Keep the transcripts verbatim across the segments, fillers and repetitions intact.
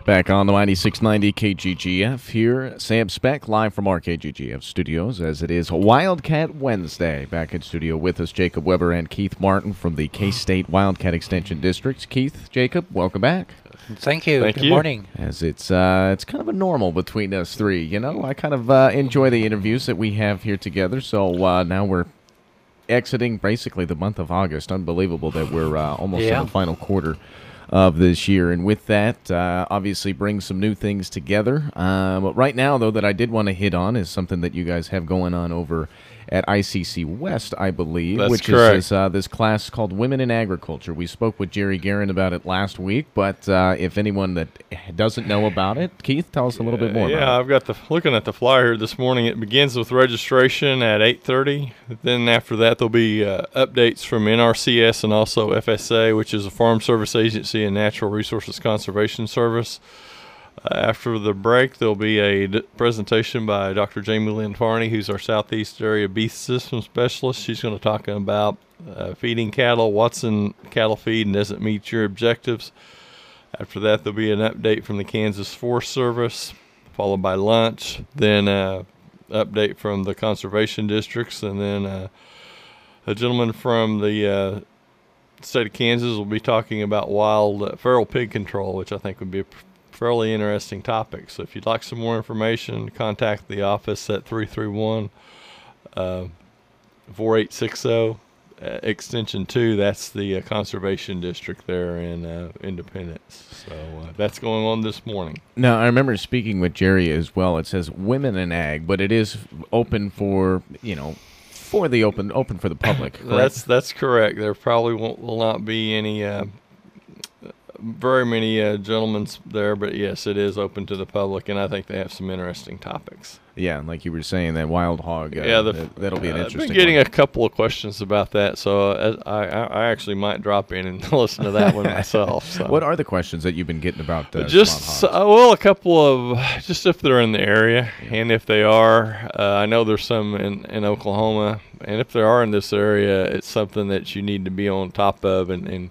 Back on the ninety-six ninety K G G F here, Sam Speck live from our K G G F studios as it is Wildcat Wednesday. Back in studio with us, Jacob Weber and Keith Martin from the K-State Wildcat Extension District. Keith, Jacob, welcome back. Thank you. Thank Good you. morning. As it's uh, it's kind of a normal between us three, you know. I kind of uh, enjoy the interviews that we have here together. So uh, now we're exiting basically the month of August. Unbelievable that we're uh, almost Yeah. in the final quarter of this year, and with that, uh, obviously brings some new things together. Uh, but right now, though, that I did want to hit on is something that you guys have going on over at I C C West, I believe, That's which correct. is this, uh, this class called Women in Agriculture. We spoke with Jerry Guerin about it last week, but uh, if anyone that doesn't know about it, Keith, tell us a little bit more Yeah, about it. I've got the looking at the flyer this morning. It begins with registration at eight thirty. Then after that, there'll be uh, updates from N R C S and also F S A, which is a Farm Service Agency and Natural Resources Conservation Service. Uh, after the break, there'll be a d- presentation by Doctor Jamie Lynn Farney, who's our Southeast Area Beef System Specialist. She's going to talk about uh, feeding cattle, what's in cattle feed and doesn't meet your objectives. After that, there'll be an update from the Kansas Forest Service, followed by lunch, then uh, update from the conservation districts, and then uh, a gentleman from the uh, state of Kansas will be talking about wild uh, feral pig control, which I think would be a p- fairly interesting topic. So if you'd like some more information, contact the office at three three one, four eight six zero. Uh, extension two, that's the uh, conservation district there in uh, Independence. So uh, that's going on this morning. Now, I remember speaking with Jerry as well. It says Women in Ag, but it is open for, you know, for the open, open for the public, correct? That's that's correct. There probably won't, will not be any uh, very many uh, gentlemen there, but yes, it is open to the public, and I think they have some interesting topics. Yeah, like you were saying, that wild hog, uh, yeah, the, that, that'll be an uh, interesting I've been getting one. a couple of questions about that, so uh, I, I, I actually might drop in and listen to that one myself. So. What are the questions that you've been getting about uh, just small uh, hogs? well, a couple of just if they're in the area, and if they are, uh, I know there's some in, in Oklahoma, and if there are in this area, it's something that you need to be on top of, and, and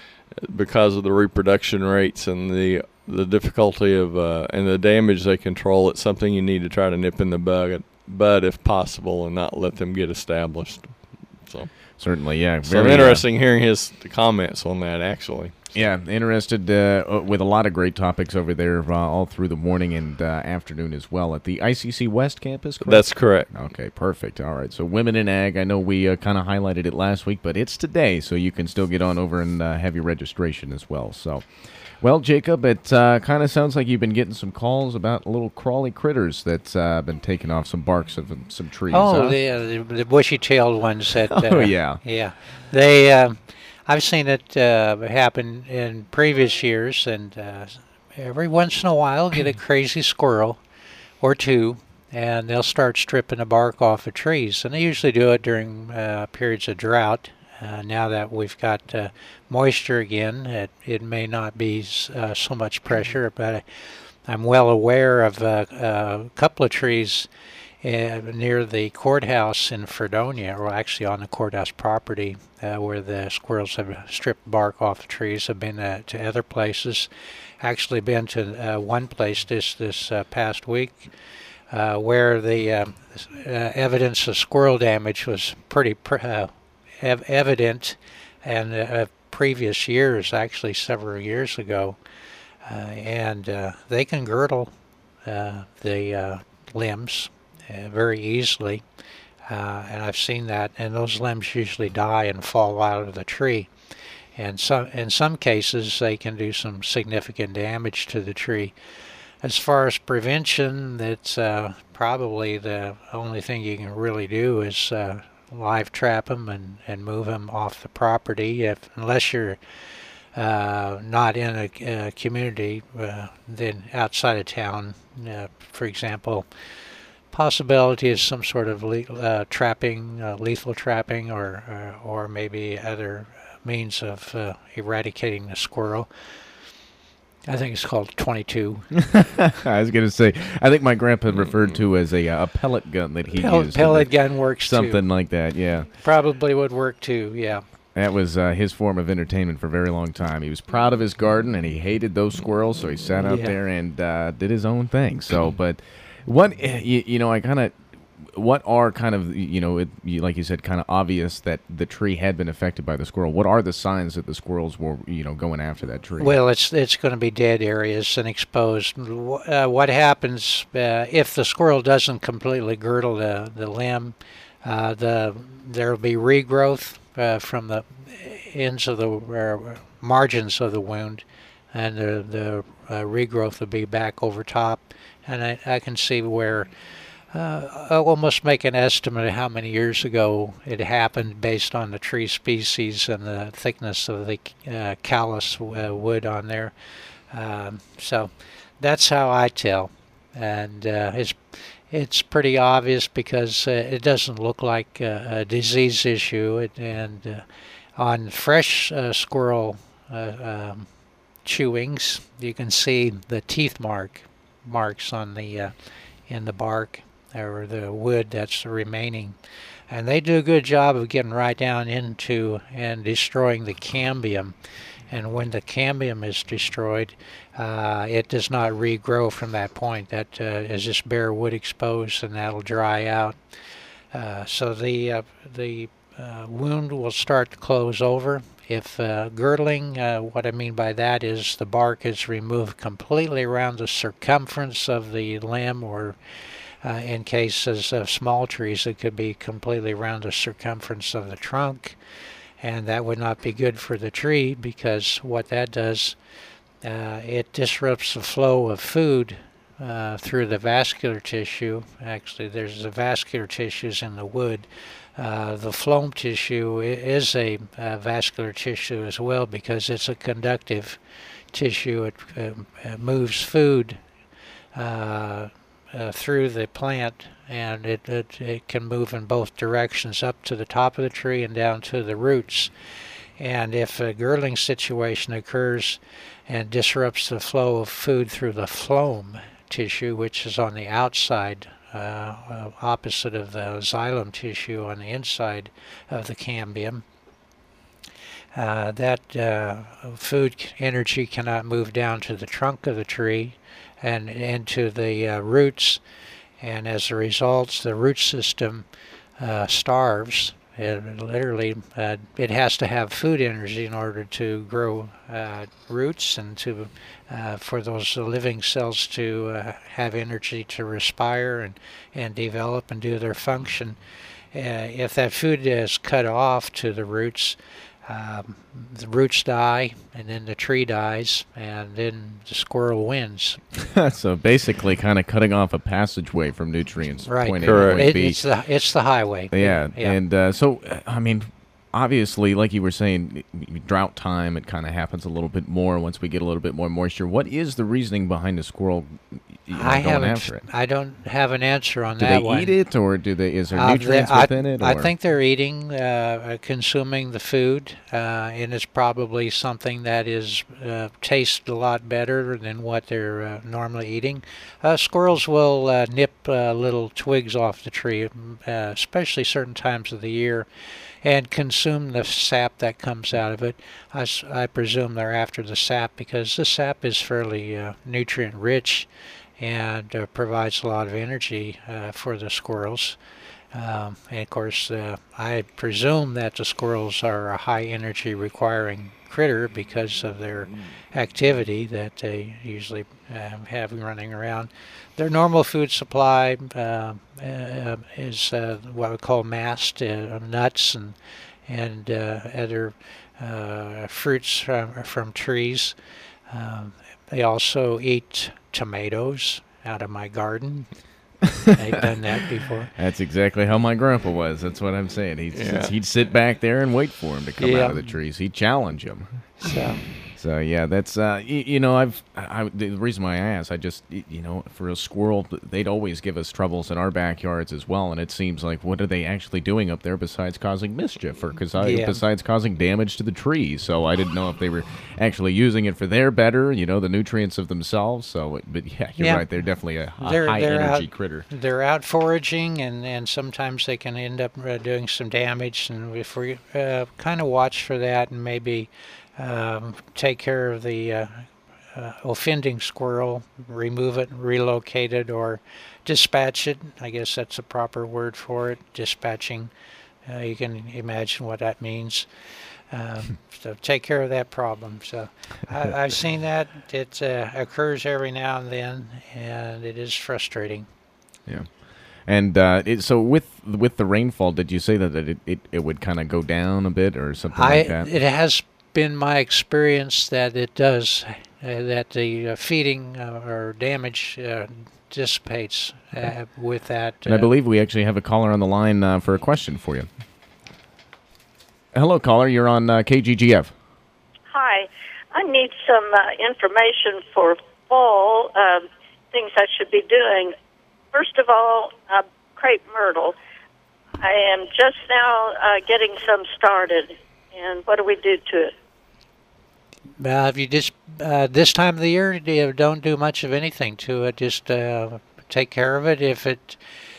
because of the reproduction rates and the the difficulty of uh, and the damage they control, it's something you need to try to nip in the bud, bud if possible, and not let them get established. So Certainly, yeah. so very, interesting hearing his comments on that, actually. Uh, yeah, interested uh, with a lot of great topics over there uh, all through the morning and uh, afternoon as well at the I C C West campus, correct? That's correct. Okay, perfect. All right, so Women in Ag, I know we uh, kind of highlighted it last week, but it's today, so you can still get on over and uh, have your registration as well. So, well, Jacob, it uh, kind of sounds like you've been getting some calls about little crawly critters that's uh, been taking off some barks of some trees. Oh, huh? the, uh, the the bushy-tailed ones that. Uh, Oh, yeah. Yeah, they. Uh, I've seen it uh, happen in previous years, and uh, every once in a while, get a crazy squirrel or two, and they'll start stripping the bark off of trees. And they usually do it during uh, periods of drought. Uh, now that we've got uh, moisture again, it, it may not be uh, so much pressure, but I'm well aware of uh, a couple of trees uh, near the courthouse in Fredonia, or actually on the courthouse property, uh, where the squirrels have stripped bark off the trees. I've been uh, to other places. Actually been to uh, one place this, this uh, past week uh, where the uh, uh, evidence of squirrel damage was pretty pr- uh, ev- evident, and uh, previous years, actually several years ago, uh, and uh, they can girdle uh, the uh, limbs uh, very easily, uh, and I've seen that, and those limbs usually die and fall out of the tree. And some, in some cases, they can do some significant damage to the tree. As far as prevention, that's uh, probably the only thing you can really do is uh, live trap them and, and move them off the property. If unless you're uh, not in a, a community, uh, then outside of town, uh, for example, possibility is some sort of le- uh, trapping, uh, lethal trapping, or, or or maybe other means of uh, eradicating the squirrel. I think it's called twenty-two. I was going to say, I think my grandpa referred to as a, uh, a pellet gun that he Pellet, used. pellet gun works Something too. like that, yeah. Probably would work too, yeah. That was uh, his form of entertainment for a very long time. He was proud of his garden, and he hated those squirrels, so he sat out Yeah. there and uh, did his own thing. So, but what you, you know, I kind of, what are kind of, you know, it, you, like you said, kind of obvious that the tree had been affected by the squirrel. What are the signs that the squirrels were, you know, going after that tree? Well, it's it's going to be dead areas and exposed. Wh- Uh, what happens uh, if the squirrel doesn't completely girdle the the limb? Uh, the there will be regrowth uh, from the ends of the uh, margins of the wound, and the the uh, regrowth will be back over top. And I, I can see where. Uh, I'll almost make an estimate of how many years ago it happened based on the tree species and the thickness of the uh, callus uh, wood on there. Um, so that's how I tell, and uh, it's it's pretty obvious because uh, it doesn't look like a, a disease issue. It, and uh, on fresh uh, squirrel uh, um, chewings, you can see the teeth mark marks on the uh, in the bark, or the wood that's remaining. And they do a good job of getting right down into and destroying the cambium. And when the cambium is destroyed, uh, it does not regrow from that point. That uh, is just bare wood exposed, and that'll dry out. Uh, so the uh, the uh, wound will start to close over. If uh, girdling, uh, what I mean by that is the bark is removed completely around the circumference of the limb, or Uh, in cases of small trees, it could be completely around the circumference of the trunk, and that would not be good for the tree, because what that does, uh, it disrupts the flow of food uh, through the vascular tissue. Actually, there's the vascular tissues in the wood. Uh, the phloem tissue is a uh, vascular tissue as well, because it's a conductive tissue. It, uh, it moves food uh, Uh, through the plant, and it, it it can move in both directions, up to the top of the tree and down to the roots. And if a girdling situation occurs and disrupts the flow of food through the phloem tissue, which is on the outside, uh, uh, opposite of the xylem tissue on the inside of the cambium, uh, that uh, food energy cannot move down to the trunk of the tree and into the uh, roots, and as a result, the root system uh, starves. It literally, uh, it has to have food energy in order to grow uh, roots, and to uh, for those living cells to uh, have energy to respire and, and develop and do their function. Uh, if that food is cut off to the roots, Um, the roots die, and then the tree dies, and then the squirrel wins. So basically, kind of cutting off a passageway from nutrients. Right. Point A Correct. to point It, B. it's the it's the highway. Yeah, Yeah. and uh, so I mean, obviously, like you were saying, drought time, it kind of happens a little bit more once we get a little bit more moisture. What is the reasoning behind the squirrel, you know, I going haven't. after it? I don't have an answer on Do that they one. eat it, or do they? Is there Uh, nutrients they- I, within it? Or? I think they're eating, uh, consuming the food, uh, and it's probably something that is uh, tastes a lot better than what they're uh, normally eating. Uh, squirrels will uh, nip uh, little twigs off the tree, uh, especially certain times of the year, and consume the sap that comes out of it. I, s- I presume they're after the sap because the sap is fairly uh, nutrient rich, and uh, provides a lot of energy uh, for the squirrels. Um, and of course, uh, I presume that the squirrels are a high energy requiring critter because of their activity that they usually um, have running around. Their normal food supply uh, uh, is uh, what we call mast, uh, nuts and and uh, other uh, fruits from, from trees. Um, they also eat tomatoes out of my garden. I've done that before. That's exactly how my grandpa was. That's what I'm saying. He'd, Yeah. he'd sit back there and wait for him to come Yeah. out of the trees. He'd challenge him. So, So yeah, that's uh, you, you know, I've I, the reason why I asked, I just you know, for a squirrel, they'd always give us troubles in our backyards as well, and it seems like what are they actually doing up there besides causing mischief, or cause I, Yeah. besides causing damage to the trees? So I didn't know if they were actually using it for their better, you know, the nutrients of themselves. So, but yeah, you're Yeah. right, they're definitely a, a They're- high they're energy out- critter. They're out foraging, and, and sometimes they can end up uh, doing some damage. And if we uh, kind of watch for that and maybe um, take care of the uh, uh, offending squirrel, remove it, relocate it, or dispatch it. I guess that's a proper word for it, dispatching. Uh, you can imagine what that means. Um, so take care of that problem. So I, I've seen that. It uh, occurs every now and then, and it is frustrating. Yeah. And uh, it, so with with the rainfall, did you say that it it, it would kind of go down a bit or something I like that? it has been my experience that it does, uh, that the uh, feeding uh, or damage uh, dissipates uh, with that. And I uh, believe we actually have a caller on the line uh, for a question for you. Hello, caller. You're on uh, K G G F. Hi. I need some uh, information for fall, uh, things I should be doing. First of all, uh, crepe myrtle. I am just now uh, getting some started. And what do we do to it? Uh, if you just uh, this time of the year, you don't do much of anything to it. Just uh, take care of it. If it,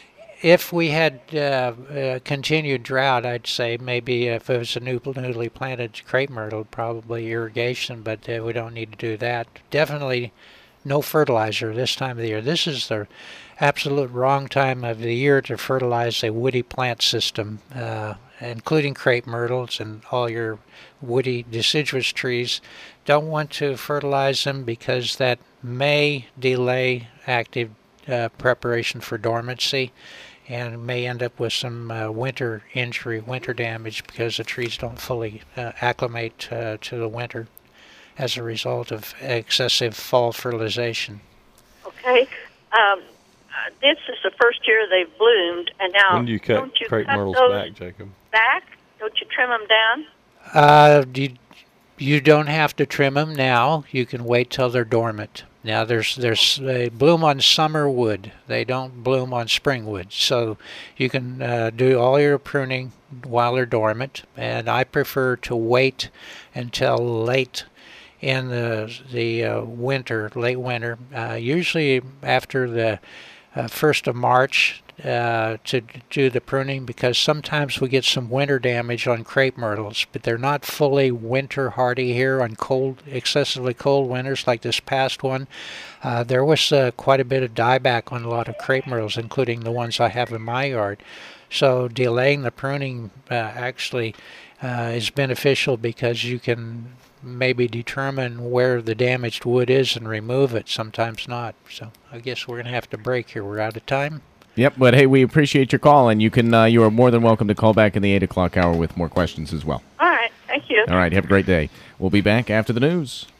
if we had uh, uh, continued drought, I'd say maybe if it was a new, newly planted crepe myrtle, probably irrigation. But uh, we don't need to do that. Definitely no fertilizer this time of the year. This is the absolute wrong time of the year to fertilize a woody plant system, uh, including crepe myrtles and all your woody deciduous trees. Don't want to fertilize them because that may delay active uh, preparation for dormancy and may end up with some uh, winter injury, winter damage, because the trees don't fully uh, acclimate uh, to the winter as a result of excessive fall fertilization. Okay. Um, uh, this is the first year they've bloomed, and now When do you cut don't you crepe cut myrtles those back, Jacob? back? Don't you trim them down? Uh, you, you don't have to trim them now. You can wait till they're dormant. Now, there's there's they bloom on summer wood. They don't bloom on spring wood. So you can uh, do all your pruning while they're dormant. And I prefer to wait until late in the the uh, winter, late winter, uh, usually after the uh, first of March, uh, to do the pruning, because sometimes we get some winter damage on crepe myrtles, but they're not fully winter hardy here on cold, excessively cold winters like this past one. Uh, there was uh, quite a bit of dieback on a lot of crepe myrtles, including the ones I have in my yard. So delaying the pruning uh, actually uh, is beneficial, because you can maybe determine where the damaged wood is and remove it, sometimes not. So I guess we're going to have to break here. We're out of time. Yep, but hey, we appreciate your call, and you can uh, you are more than welcome to call back in the eight o'clock hour with more questions as well. All right. Thank you. All right, have a great day. We'll be back after the news.